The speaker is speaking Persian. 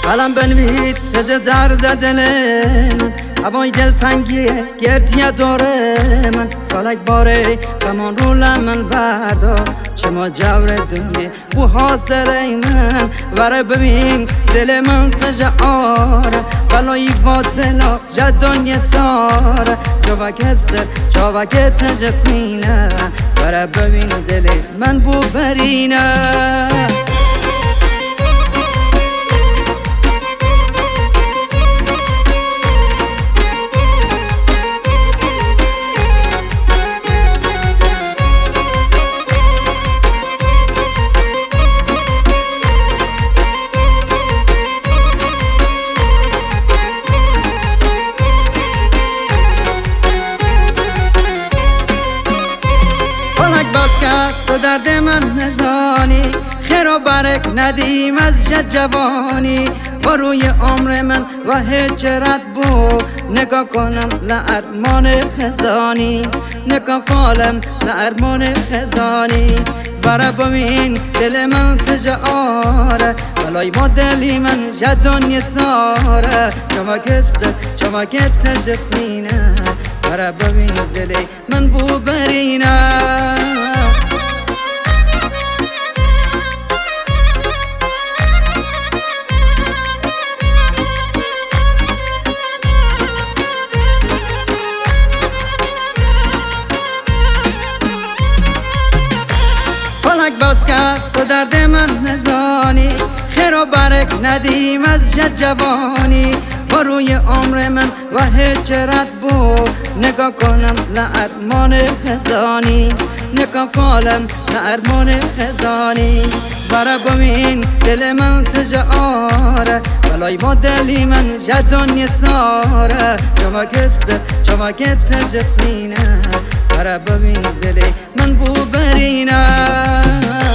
قلم بنویس تجه درد دل من، هوای دلتنگیه گردیه داره من. فلک باره غمان رو لمن بردار، چه ما جور دنیا بو حاصله من. وره ببین دل من تجه آره، بلایی فاد دلا جدانیه ساره. جاوک هستر جاوک تجه خینه، وره ببین دل من بو برینه. تو درد من نزانی، خیر و برک ندیم از جوانی. و روی عمر من و هجرت بود، نگاه کنم لارمان خزانی، نگاه کنم لارمان خزانی. وره ببین دل من تجه آره، بلای ما دلی من جدانی ساره. چمک است چمک تجه خینه، وره ببین دلی من بو برینه. باز کرد تو درد من نزانی، خیر و برک ندیم از جوانی. و روی عمر من و هجرت بود، نگاه کنم لارمان خزانی، نگاه کنم لارمان خزانی. وره ببین دل من تجه آره، بلای با دلی من جدانی ساره. چمک است چمک تجه خینه، وره ببین دلی من بو برینه.